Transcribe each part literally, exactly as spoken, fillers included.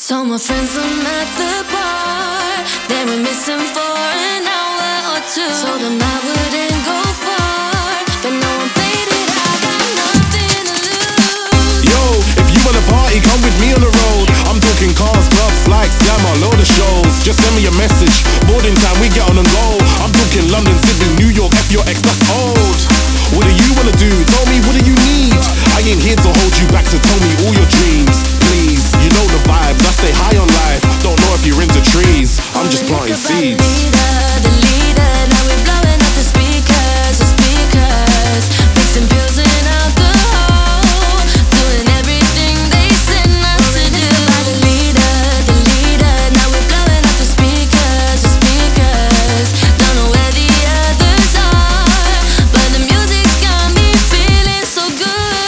Told my friends I'm at the bar. They were missing for an hour or two. Told them I wouldn't go far, but no one played it. I got nothing to lose. Yo, if you wanna party, come with me on the road. I'm talking cars, clubs, flights, glamour, load of shows. Just send me a message, boarding time, we get on and go. I'm talking London, Sydney, New York, F your ex, that's old. What do you wanna do? Tell me, what do you need? I ain't here to hold you back, to tell me all your dreams. Please, you know the vibes, I stay high on life. Don't know if you're into trees, I'm just planting seeds. The leader, the leader, now we're blowing up the speakers, the speakers. Mixing pills and alcohol, doing everything they send us to do. The leader, the leader, now we're blowing up the speakers, the speakers. Don't know where the others are, but the music's got me feeling so good.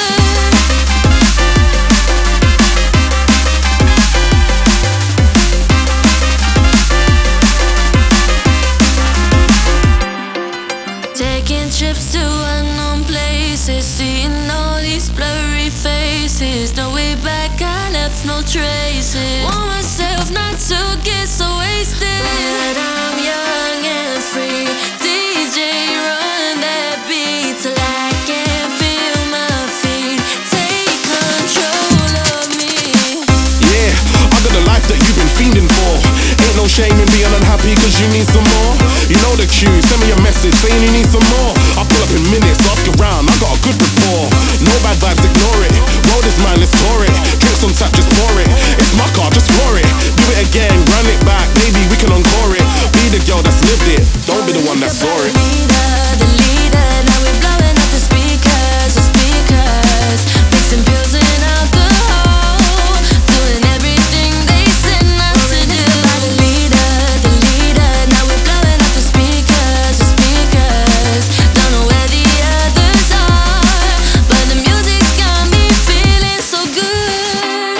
Taking trips to unknown places, seeing all these blurry faces. No way back, I left no traces. Want myself not to get so wasted, but I'm young and free. D J, run that beat till I can feel my feet. Take control of me. Yeah, I got the life that you've been fiending for. Ain't no shame in being unhappy cause you need some more. You know the cue, send me a message saying you need some more. I'll pull up in minutes, ask around, I got a good rapport. No bad vibes, ignore it. Road is mine, let's tour it. Drinks on tap, just pour it. It's my car, just floor it. Do it again, run it back, baby, we can encore it. Be the girl that's lived it, don't be the one that saw it. The leader, the leader, now we're blowing up the speakers, the speakers. Mixing pills and alcohol, doing everything they send us to do. The leader, the leader, now we're blowing up the speakers, the speakers. Don't know where the others are, but the music's got me feeling so good.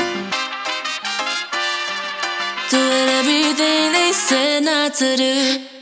Doing everything they said not to do.